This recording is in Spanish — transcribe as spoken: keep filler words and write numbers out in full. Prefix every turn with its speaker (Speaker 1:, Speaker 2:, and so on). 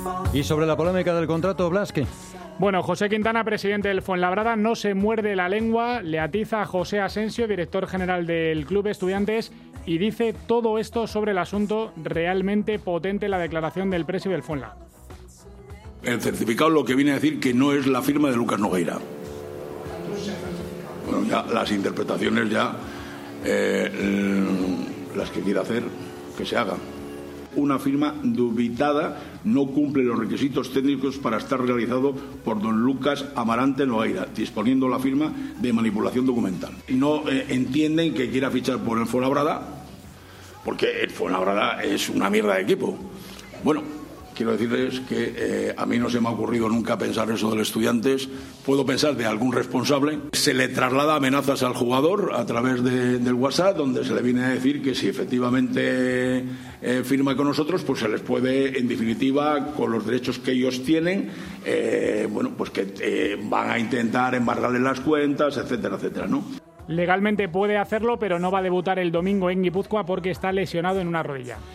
Speaker 1: Y sobre la polémica del contrato, Blasque.
Speaker 2: Bueno, José Quintana, presidente del Fuenlabrada, no se muerde la lengua, le atiza a José Asensio, director general del Club Estudiantes, y dice todo esto sobre el asunto. Realmente potente la declaración del presi del Fuenla.
Speaker 3: El certificado lo que viene a decir que no es la firma de Lucas Nogueira. Bueno, ya las interpretaciones ya, eh, las que quiera hacer, que se hagan. Una firma dubitada no cumple los requisitos técnicos para estar realizado por don Lucas Amarante Nogueira, disponiendo la firma de manipulación documental. Y no eh, entienden que quiera fichar por el Fuenlabrada, porque el Fuenlabrada es una mierda de equipo. Bueno, quiero decirles que eh, a mí no se me ha ocurrido nunca pensar eso del Estudiantes. Puedo pensar de algún responsable. Se le traslada amenazas al jugador a través de, del WhatsApp, donde se le viene a decir que si efectivamente eh, firma con nosotros, pues se les puede, en definitiva, con los derechos que ellos tienen, eh, bueno, pues que eh, van a intentar embargarle las cuentas, etcétera, etcétera, ¿no?
Speaker 2: Legalmente puede hacerlo, pero no va a debutar el domingo en Guipúzcoa porque está lesionado en una rodilla.